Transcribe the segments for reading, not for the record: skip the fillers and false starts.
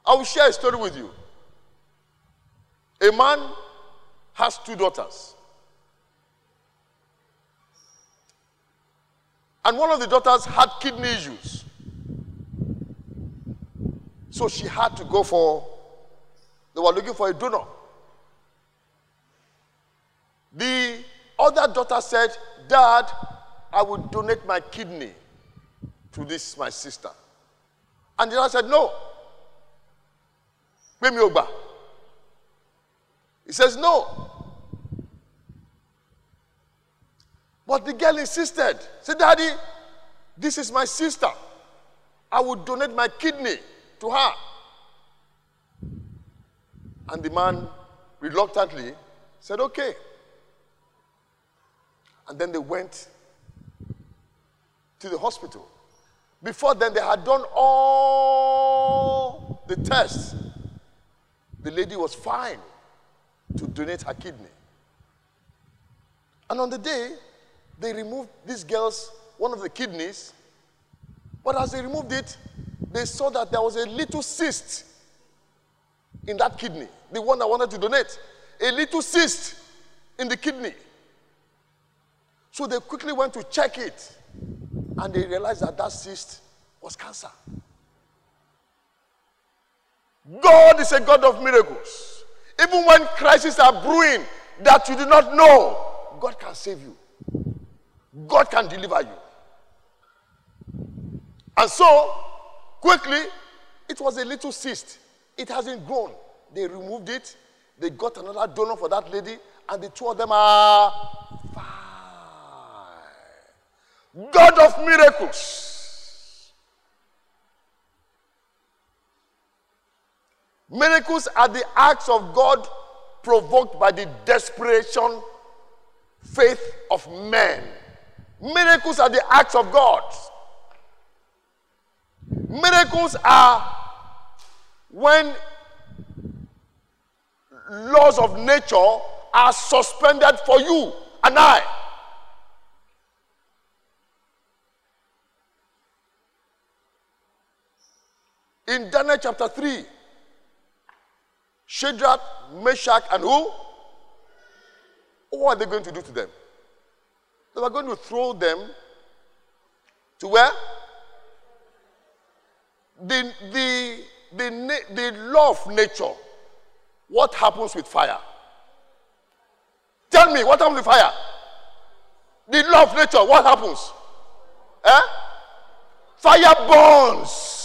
I will share a story with you. A man has 2 daughters. And one of the daughters had kidney issues. So she had to go they were looking for a donor. The other daughter said, Dad, I will donate my kidney to this, my sister. And the other said, no. He says, no. But the girl insisted. Said, Daddy, this is my sister. I will donate my kidney to her. And the man reluctantly said, okay. And then they went to the hospital. Before then, they had done all the tests. The lady was fine to donate her kidney. And on the day, they removed this girl's one of the kidneys. But as they removed it, they saw that there was a little cyst in that kidney, the one that wanted to donate. A little cyst in the kidney. So they quickly went to check it. And they realized that that cyst was cancer. God is a God of miracles. Even when crises are brewing that you do not know, God can save you. God can deliver you. And so, quickly, it was a little cyst. It hasn't grown. They removed it. They got another donor for that lady, and the 2 of them are fine. God of miracles. Miracles are the acts of God provoked by the desperation, faith of men. Miracles are the acts of God. Miracles are when laws of nature are suspended for you and I. In Daniel chapter 3, Shadrach, Meshach, and who? What are they going to do to them? They were going to throw them to where? The law of nature. What happens with fire? Tell me, what happens with fire? The law of nature, what happens? Fire burns.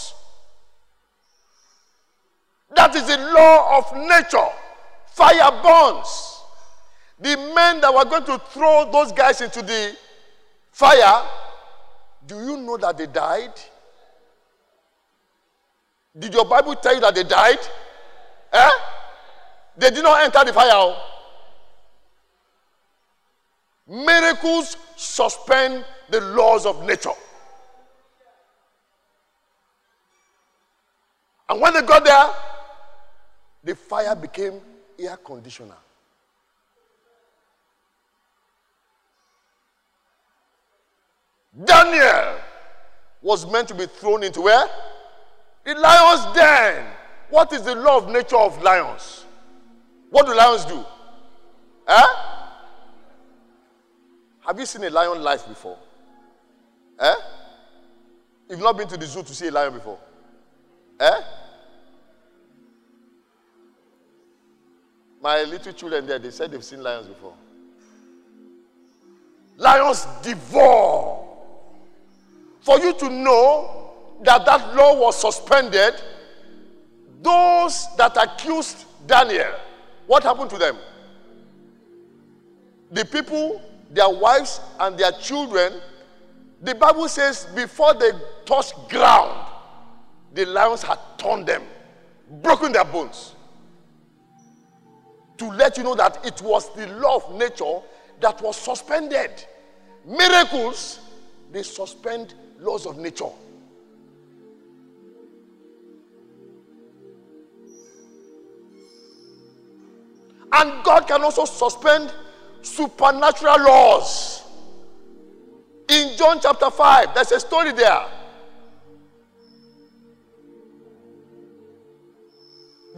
That is the law of nature. Fire burns. The men that were going to throw those guys into the fire, do you know that they died? Did your Bible tell you that they died? They did not enter the fire. Miracles suspend the laws of nature. And when they got there, the fire became air conditioner. Daniel was meant to be thrown into where? The lion's den. What is the law of nature of lions? What do lions do? Have you seen a lion live before? You've not been to the zoo to see a lion before? My little children there, they said they've seen lions before. Lions devour. For you to know that that law was suspended, those that accused Daniel, what happened to them? The people, their wives, and their children, the Bible says before they touched ground, the lions had torn them, broken their bones. To let you know that it was the law of nature that was suspended. Miracles, they suspend laws of nature. And God can also suspend supernatural laws. In John chapter 5, there's a story there.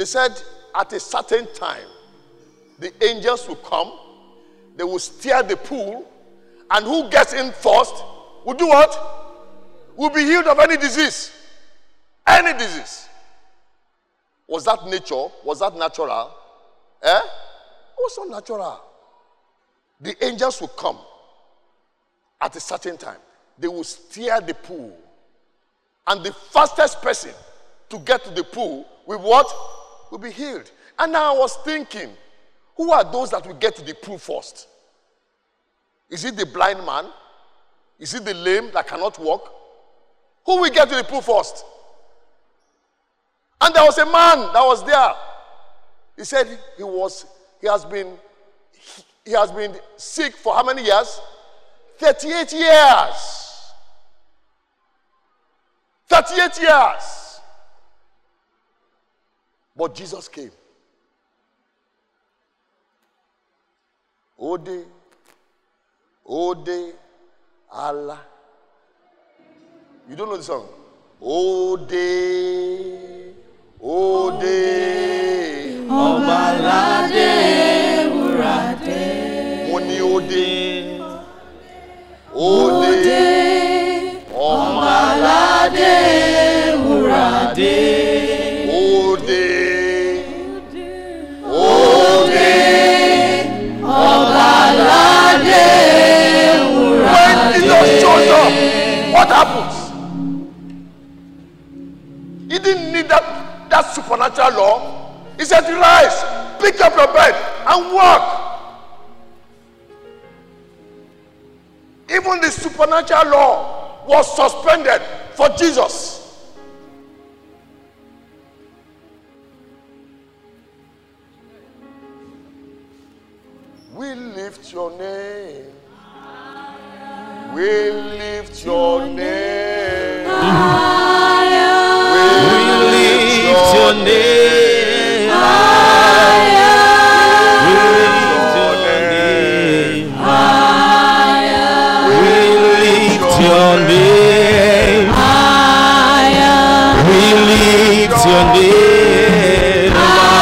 They said at a certain time, the angels will come, they will stir the pool, and who gets in first will do what? Will be healed of any disease. Any disease. Was that nature? Was that natural? It was not natural. The angels will come at a certain time. They will stir the pool. And the fastest person to get to the pool will what? Will be healed. And now I was thinking, who are those that will get to the pool first? Is it the blind man? Is it the lame that cannot walk? Who will get to the pool first? And there was a man that was there. He said he has been sick for how many years? 38 years. 38 years. But Jesus came. Ode, Allah. You don't know the song? Ode, Obalade Urade. Moni ode, Obalade Urade. Obalade Urade. When Jesus shows up, what happens? He didn't need that supernatural law. He said, rise, pick up your bed, and walk. Even the supernatural law was suspended for Jesus. We lift your name. We lift your name. We lift your name. We lift your name. We lift your name.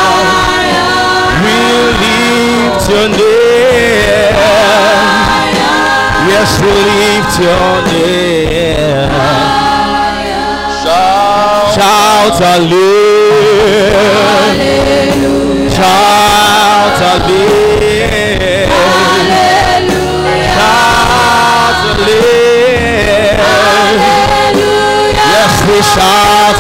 We lift your name. Yes, we lift your name. Shout hallelujah. Shout hallelujah. Shout hallelujah. Yes, we shout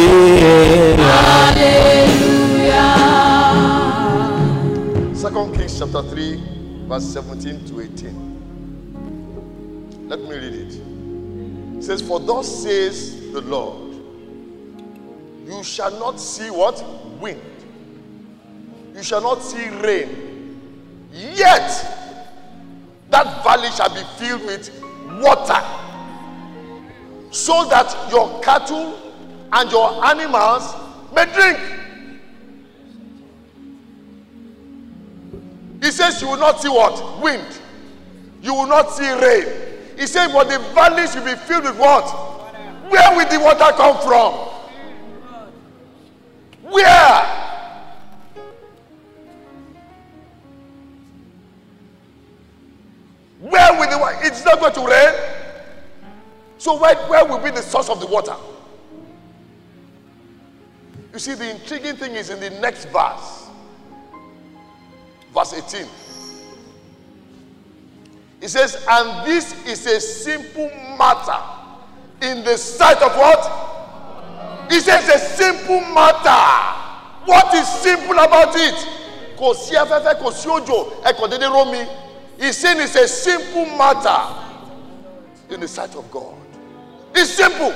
hallelujah. 2 Kings chapter 3, verse 17 to 18. Let me read it. It says, for thus says the Lord, you shall not see what? Wind. You shall not see rain. Yet, that valley shall be filled with water, so that your cattle and your animals may drink. He says you will not see what? Wind. You will not see rain. He said, but the valleys will be filled with what? Where will the water come from? Where? Where will the water? It's not going to rain. So where will be the source of the water? You see, the intriguing thing is in the next verse. Verse 18. It says, and this is a simple matter in the sight of what? It says a simple matter. What is simple about it? He's saying it's a simple matter in the sight of God. It's simple.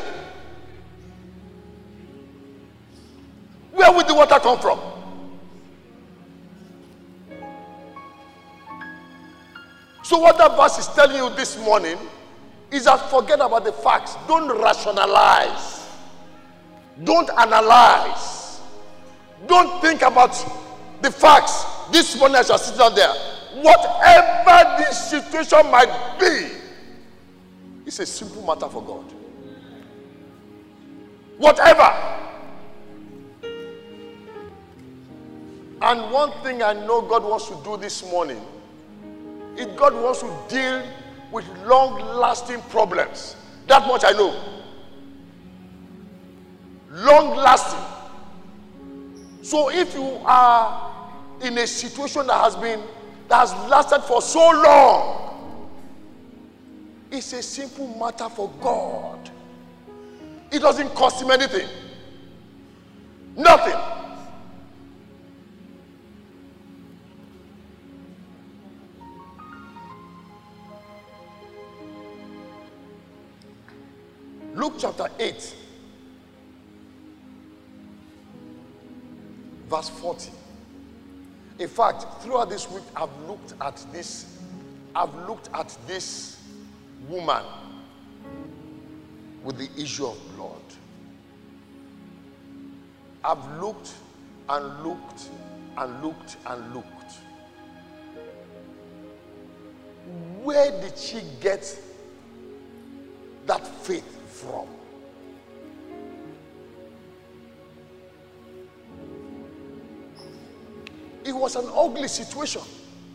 Where would the water come from? So what that verse is telling you this morning is that forget about the facts. Don't rationalize. Don't analyze. Don't think about the facts. This morning as you are sitting down there, whatever the situation might be, it's a simple matter for God. Whatever. And one thing I know God wants to do this morning is God wants to deal with long-lasting problems. That much I know. Long-lasting. So if you are in a situation that has lasted for so long, it's a simple matter for God. It doesn't cost him anything. Nothing. Luke chapter 8, verse 40. In fact, throughout this week, I've looked at this woman with the issue of blood. I've looked and looked and looked and looked. Where did she get that faith from? It was an ugly situation.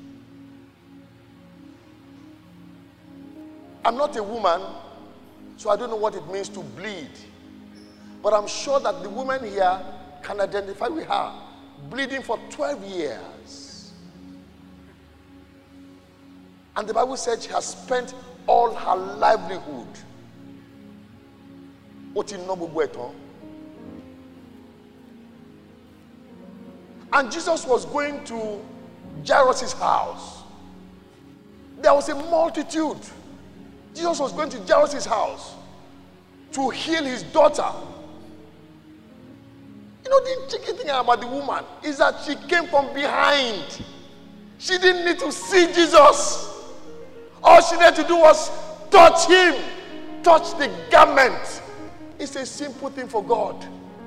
I'm not a woman, so I don't know what it means to bleed. But I'm sure that the woman here can identify with her. Bleeding for 12 years. And the Bible said she has spent all her livelihood. And Jesus was going to Jairus' house. There was a multitude. Jesus was going to Jairus' house to heal his daughter. You know, the tricky thing about the woman is that she came from behind. She didn't need to see Jesus. All she needed to do was touch him, touch the garment. It's a simple thing for God.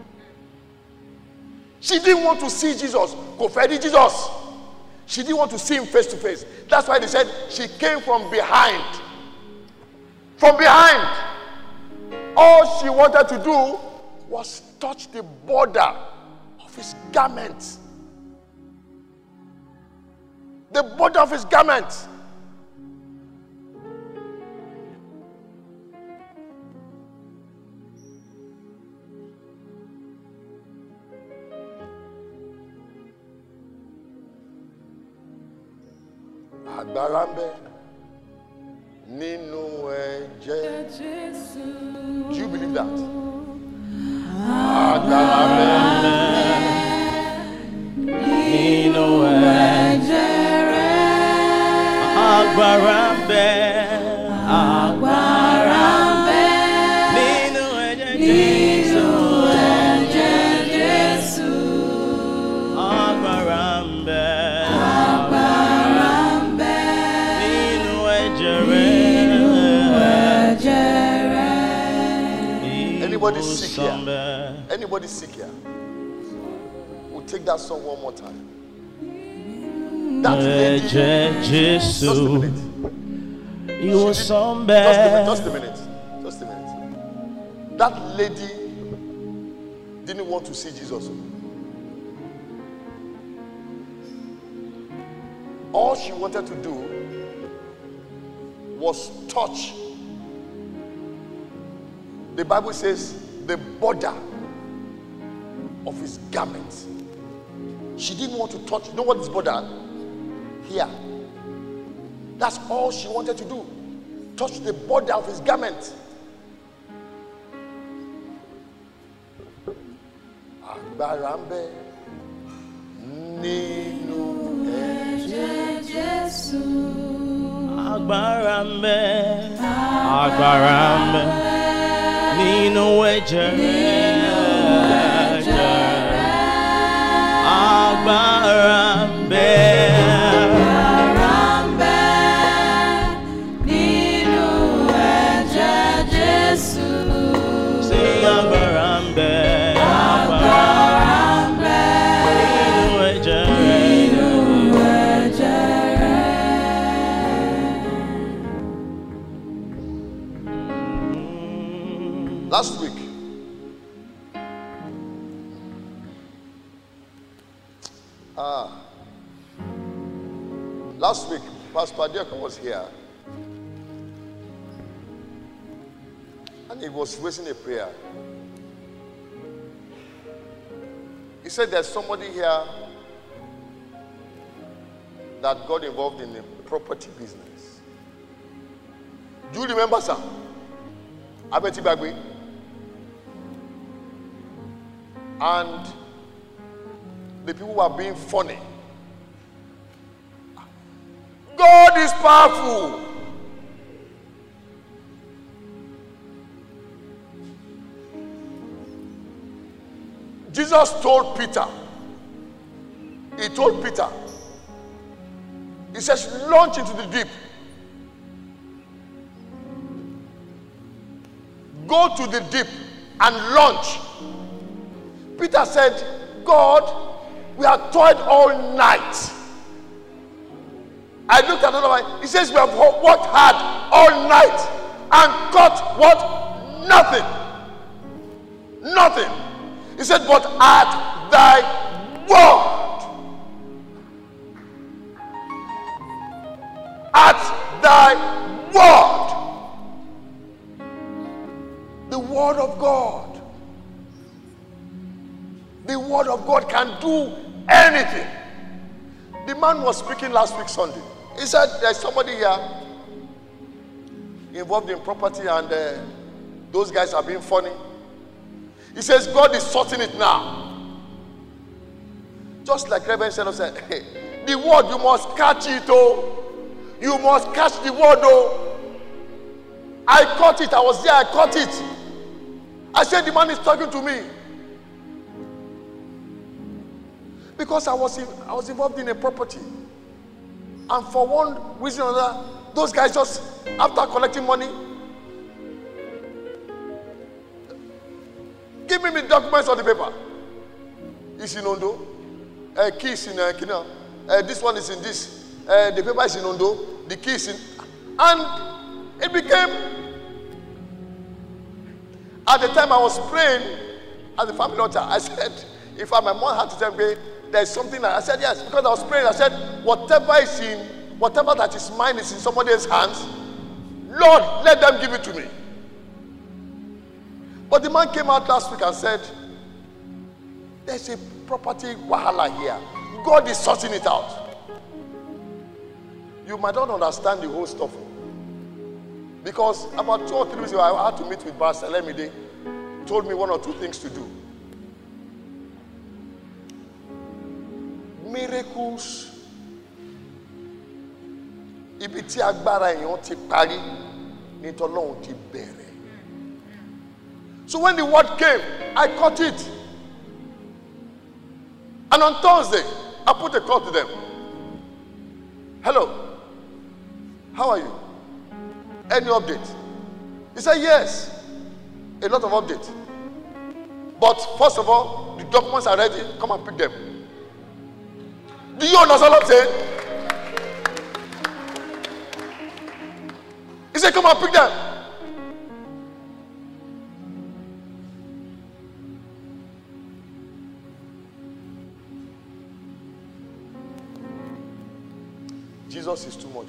She didn't want to see Jesus. Go Freddy Jesus. She didn't want to see him face to face. That's why they said she came from behind. From behind. All she wanted to do was touch the border of his garment. The border of his garment. Agbára ń bẹ nínú ẹ̀jẹ̀ Jésù. Do you believe that? Agbára ń bẹ nínú ẹ̀jẹ̀ rẹ̀. Agbára ń bẹ. Agbára ń bẹ nínú ẹ̀jẹ̀ Jésù. Agbára ń bẹ. Anybody sick here? Anybody sick here? We'll take that song one more time. That lady, just a minute. Just a minute. That lady didn't want to see Jesus. All she wanted to do was touch. The Bible says the border of his garment. She didn't want to touch. You know what is border? Here. That's all she wanted to do. Touch the border of his garment. Agbára ń bẹ nínú ẹ̀jẹ̀ Jésù. Agbára ń bẹ. Agbára ń bẹ nínú ẹ̀jẹ̀ rẹ̀. Agbára ń bẹ. Agbára ń bẹ nínú ẹ̀jẹ̀ Jésù. Sí agbára ń bẹ. Agbára ń bẹ nínú ẹ̀jẹ̀ rẹ̀. Last week, I Last week, Pastor Adiaka was here. And he was raising a prayer. He said there's somebody here that got involved in the property business. Do you remember, sir? Abeti Bagwe. And the people were being funny. God is powerful. Jesus told Peter, he told Peter, he says, launch into the deep. Go to the deep and launch. Peter said, God, we have toiled all night. I looked at another one. He says, we have worked hard all night and caught what? Nothing. Nothing. He said, but at thy word. At thy word. The word of God. The word of God can do anything. The man was speaking last week Sunday. He said there's somebody here involved in property and those guys are being funny. He says God is sorting it now. Just like Reverend Seno said, hey, the word, you must catch it, oh. You must catch the word, oh. I caught it. I was there. I caught it. I said the man is talking to me. Because I was involved in a property. And for one reason or another, those guys just, after collecting money, give me the documents on the paper. It's in Ondo. Key is in Kenya. This one is in this. The paper is in Ondo. The key is in. And it became, at the time I was praying at the family altar, I said, if my mom had to tell me, there's something that I said, yes, because I was praying. I said, whatever that is mine is in somebody else's hands. Lord, let them give it to me. But the man came out last week and said, there's a property wahala here. God is sorting it out. You might not understand the whole stuff. Because about 2 or 3 weeks ago, I had to meet with Pastor Lemide. He told me 1 or 2 things to do. Miracles. Ibi tí agbára èèyàn ti parí ní t'Ọlọ́run ti bẹ̀rẹ̀. So when the word came, I caught it. And on Thursday, I put a call to them. Hello. How are you? Any update? He said yes. A lot of updates. But first of all, the documents are ready. Come and pick them. Do you understand what I'm saying? He said, come and pick them. Jesus is too much.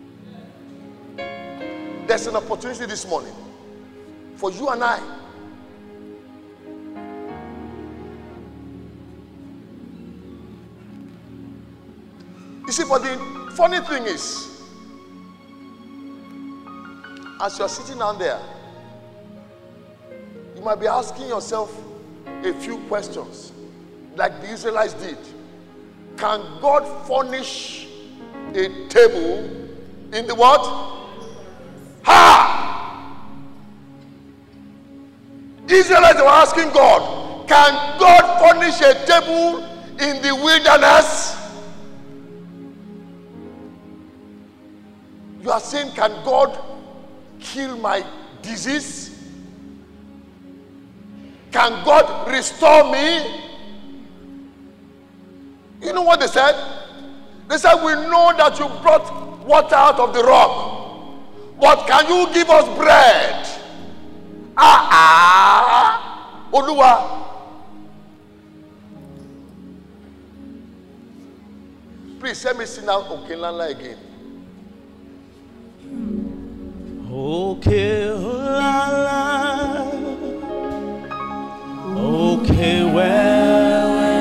There's an opportunity this morning for you and I. You see, but the funny thing is, as you're sitting down there, you might be asking yourself a few questions, like the Israelites did. Can God furnish a table in the what? Ha! Israelites were asking God, can God furnish a table in the wilderness? You are saying, can God kill my disease? Can God restore me? You know what they said? They said, we know that you brought water out of the rock, but can you give us bread? Oluwa. Please let me sing out Okenlala again. Okenlala, Okewewe,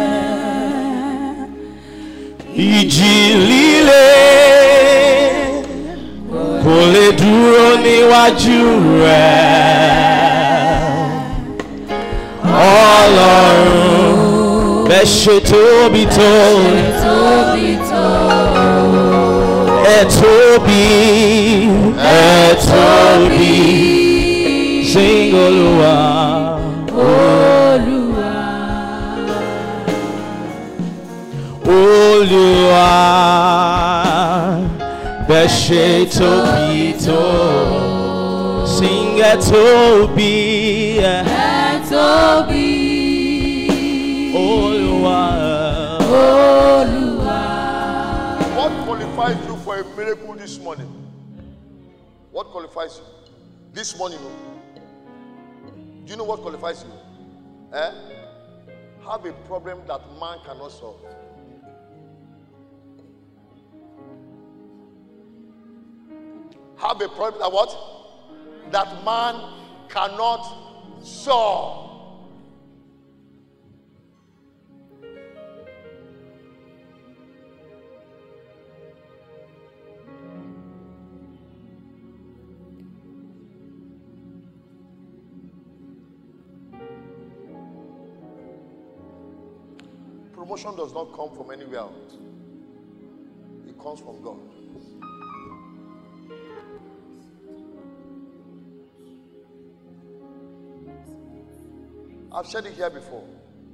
Ìjì líle kò lè dúró níwájú rẹ̀. Ọlọ́run bẹ́ẹ̀ ṣe tóbi tó. Ẹ tóbi, sing Olúwa, Olúwa, bẹ́ẹ̀ ṣe tóbi tó. Sing ẹ tóbi, Olúwa. What qualifies you for a miracle this morning? What qualifies you? This morning, do you know what qualifies you? Have a problem that man cannot solve. Have a problem that what? That man cannot solve. Promotion does not come from anywhere else. It comes from God. I've said it here before.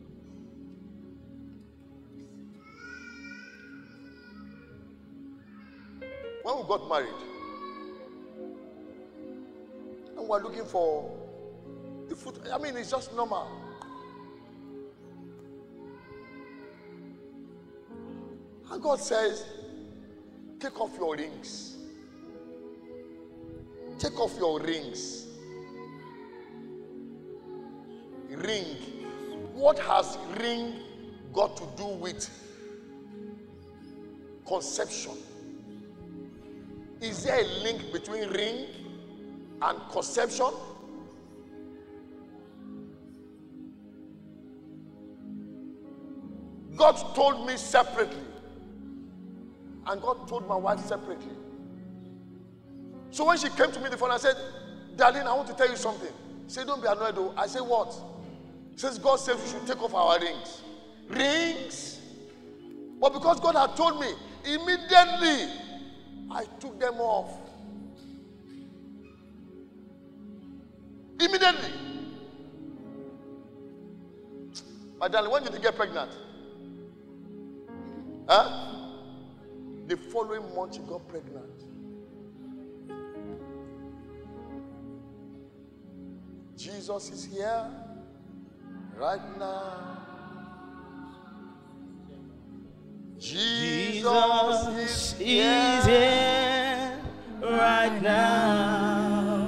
When we got married, and we're looking for the food, I mean, it's just normal. And God says, take off your rings. Take off your rings. Ring. What has ring got to do with conception? Is there a link between ring and conception? God told me separately. And God told my wife separately. So when she came to me the phone, I said, darling, I want to tell you something. She said, don't be annoyed though. I said, what? She says, God says we should take off our rings. Rings? But because God had told me, immediately, I took them off. Immediately. My darling, when did you get pregnant? Huh? The following month, she got pregnant. Jesus is here right now. Jesus is here right now.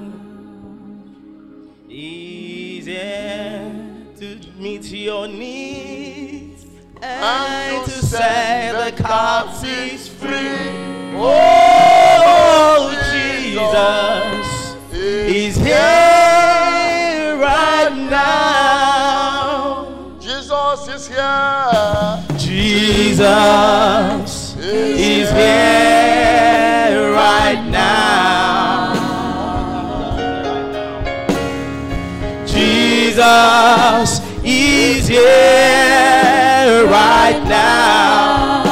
He's here to meet your needs and to set the captives free. Oh, Jesus is here right now. Jesus is here. Jesus is here right now. Jesus is here right now.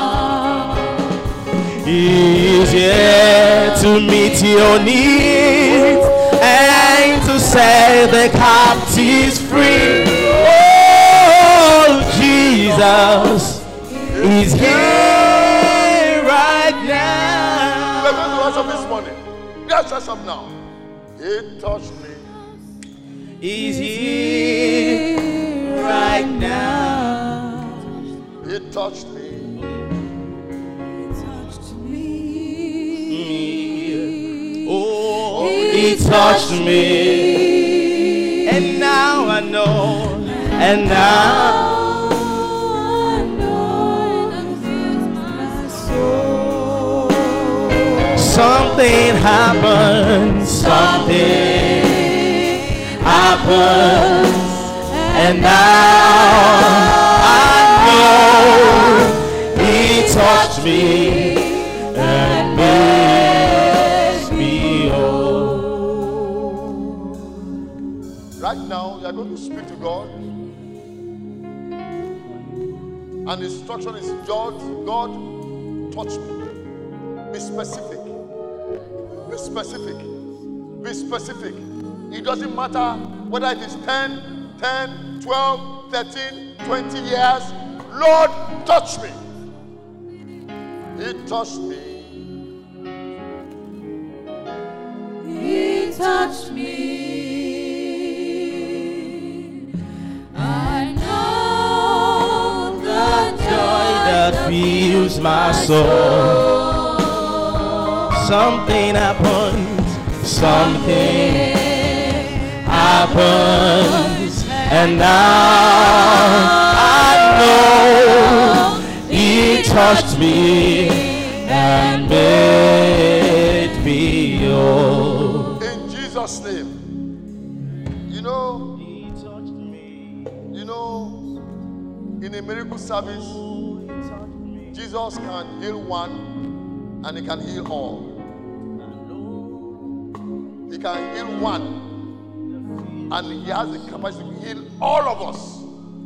He is here to meet your needs and to set the captives free. Oh, Jesus is here right now. We're going to worship this morning. Let's worship now. He touched me. He's here right now. He touched me. Oh, he touched me. And now I know. And now something happens, something happens, and now I know He touched me and made me whole. Right now, you are going to speak to God. And the instruction is, God, touch me. Be specific. Be specific. Be specific. It doesn't matter whether it is 10, 12, 13, 20 years. Lord, touch me. He touched me. He touched me. I know the joy That fills my soul. Something happens, something happens, and now I know He touched me and made me whole. In Jesus' name. You know, He touched me. in a miracle service, Jesus can heal one and He can heal all. He can heal one and He has the capacity to heal all of us.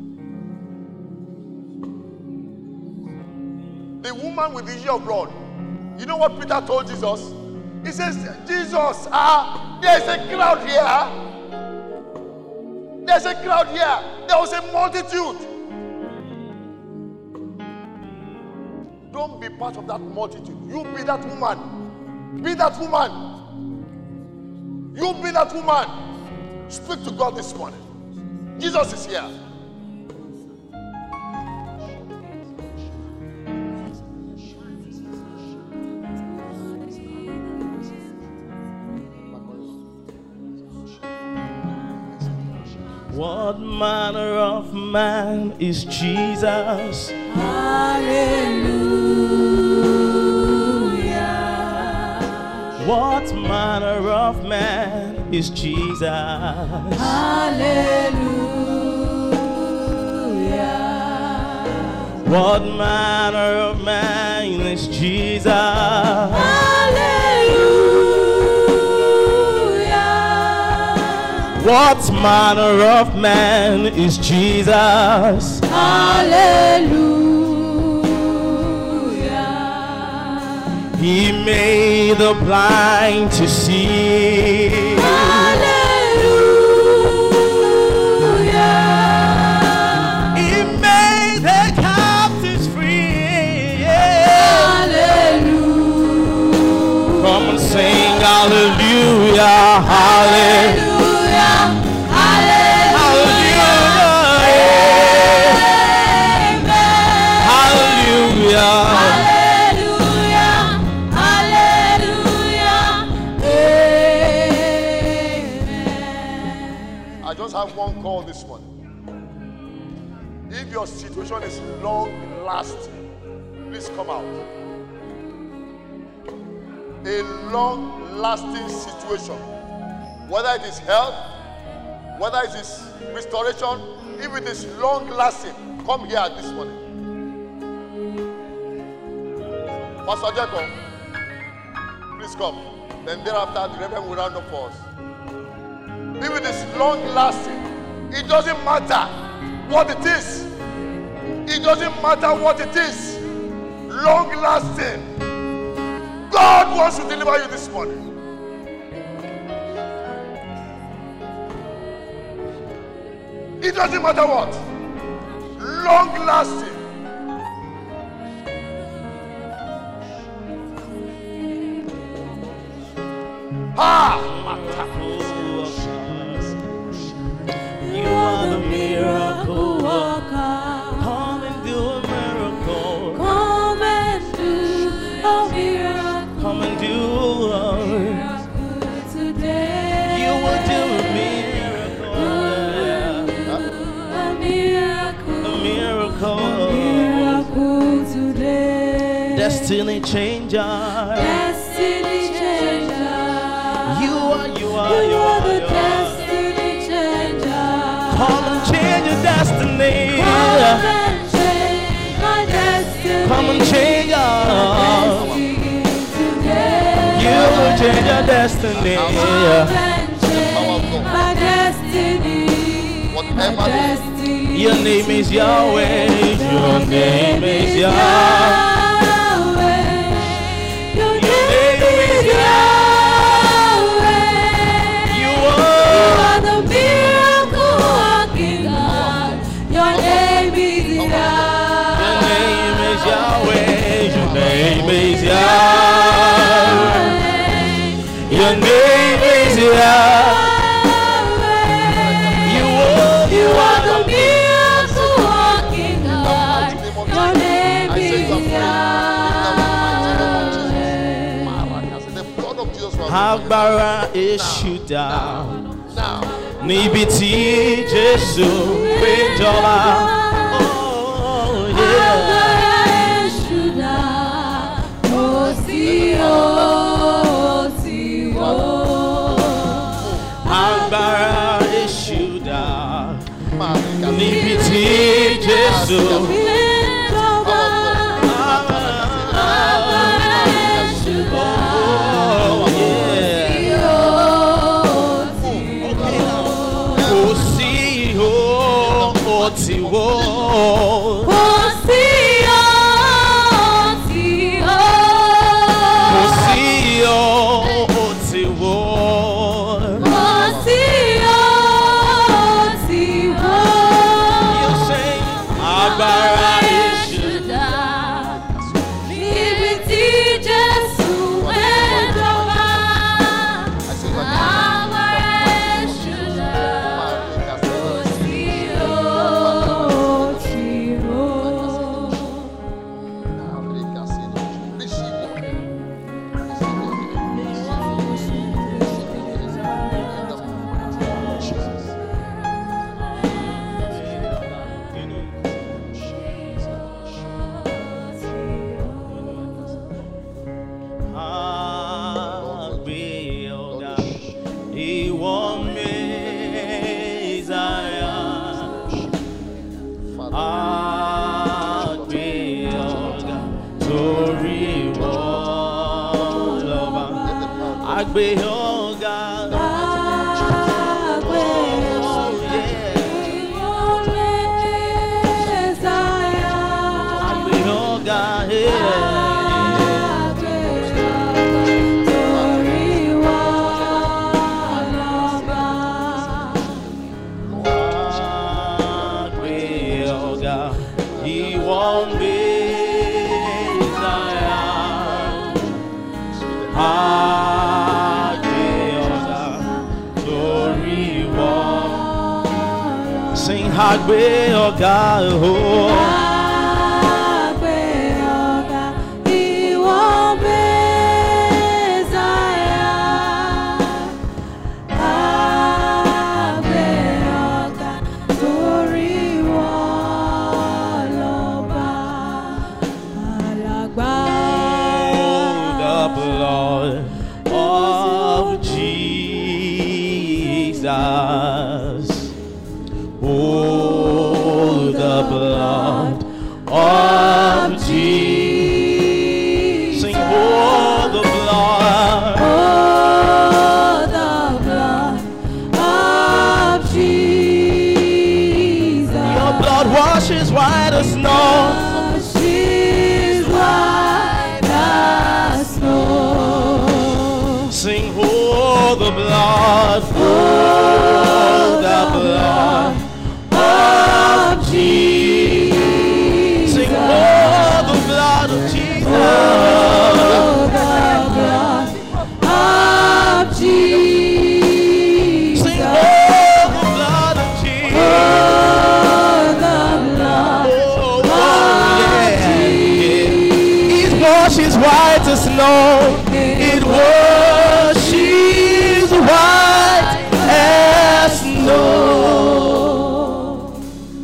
The woman with the issue of blood, you know what Peter told Jesus? He says, Jesus, there's a crowd here. There's a crowd here. There was a multitude. Don't be part of that multitude. You be that woman. Be that woman. You be that woman. Speak to God this morning. Jesus is here. What manner of man is Jesus? Hallelujah. What manner of man is Jesus? Hallelujah. What manner of man is Jesus? What manner of man is Jesus? Hallelujah. He made the blind to see. Hallelujah. He made the captives free. Hallelujah. Come and sing hallelujah, hallelujah. I just have one call this morning. If your situation is long lasting, please come out. A long lasting situation, whether it is health, whether it is restoration, if it is long lasting, come here this morning. Pastor Jacob, please come. Then thereafter, the Reverend will round up for us. If it is long lasting, it doesn't matter what it is. It doesn't matter what it is. Long lasting. God wants to deliver you this morning. It doesn't matter what. Long lasting. You are the miracle worker. Come and do a miracle. Come and do a miracle. Come and do a Miracle today. You will do a miracle. A A miracle. miracle today. Destiny changer. Destiny changer. Come and change your destiny. Come and change your You will change your destiny. My destiny. Whatever Your name is Yahweh. Your name is Yahweh. Your name is Yahweh. You You are. are the miracle working God. Your name is Yahweh. Your name is Yahweh. Your name is Yahweh. Your name is Yahweh. You are the miracle working God. Your name is Yahweh. the blood of Jesus will Agbára èṣù dà now. níbi tí Jésù gbé jọba. Oh, yeah. Agbára èṣù dà, ó sì ó sì wó. Agbára èṣù dà níbi tí Jésù. Ìjọba agbára èṣù dà, Oh, yeah. ó sì wó. Kò sí ihò ó ti wó. Kò sí ó sì wó. Kò sí ihò ó ti wó. Kò sí ó sì wó. You say agbára èṣù. Níbi tí Jésù ń jọba, agbára èṣù dà, ó sì ó sì wó. Àgbé ọ̀gá ìwọ Mèsáyà. Àgbé ọ̀gá torí ìwọ lọ́ba. Àgbé ọ̀gá. Àgbé ọ̀gá. Àgbé ọ̀gá ìwọ Mèsáyà. Àgbé ọ̀gá torí ìwọ. Sing àgbé ọ̀gá oh. The blood of Jesus. Oh, the blood of Jesus. Sing, oh, the blood. Your blood washes white as snow. Sing, oh, the blood. Oh, the blood of Jesus. Sing, oh, the blood of Jesus. Sing, oh, the blood of Jesus. Oh, yeah. It washes white as snow. It washes white as snow.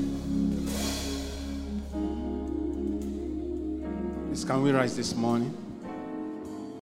Please, can we rise this morning?